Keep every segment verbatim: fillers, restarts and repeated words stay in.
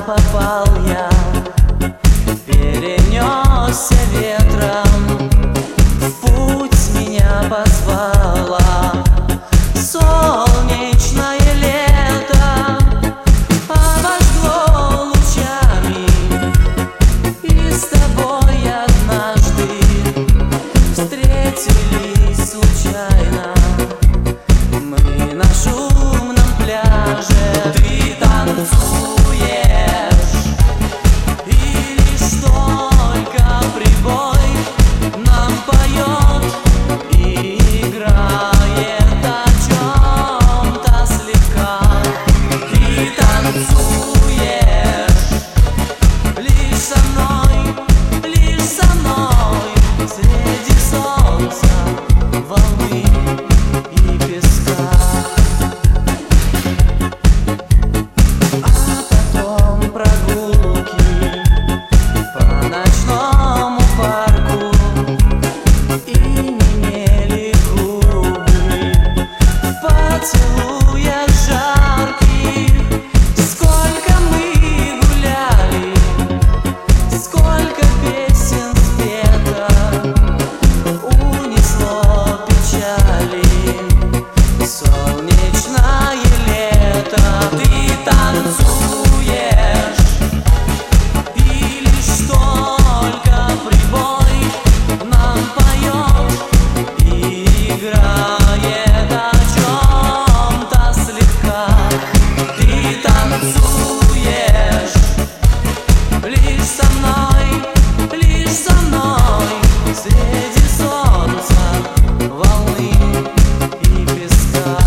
попал я, перенесся ветром, в путь меня позвало солнечное лето, обожгло лучами, и с тобой однажды встретились случайно мы на шумном пляже. Ты танцуешь, и лишь только прибой нам поет и играет о чем-то слегка. Ты танцуешь лишь со мной, лишь со мной, среди солнца, волны и песка. Поцелуя жарких, сколько мы гуляли, сколько песен спето, унесло печали солнечное лето. Ты танцуешь, и лишь только прибой нам поет и играет о чем-то слегка. Ты танцуешь лишь со мной, лишь со мной, среди солнца, волны и песка.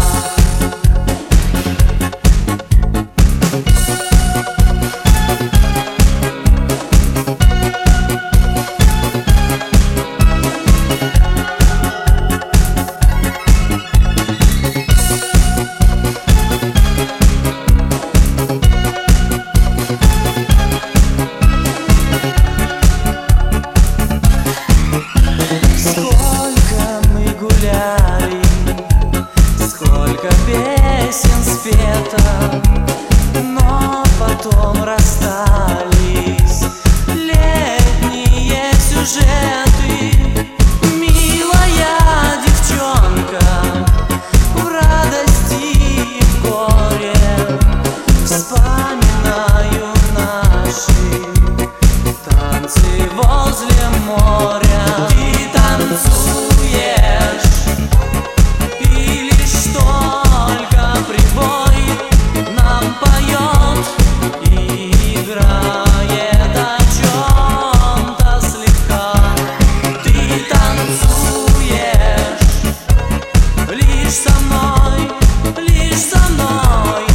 Сколько песен спето, но потом расстались летние сюжеты. Милая девчонка, в радости и в горе вспоминаю наши танцы возле моря. Ты танцуешь, и лишь только прибой нам поет и играет о чем-то слегка. Ты танцуешь лишь со мной, лишь со мной,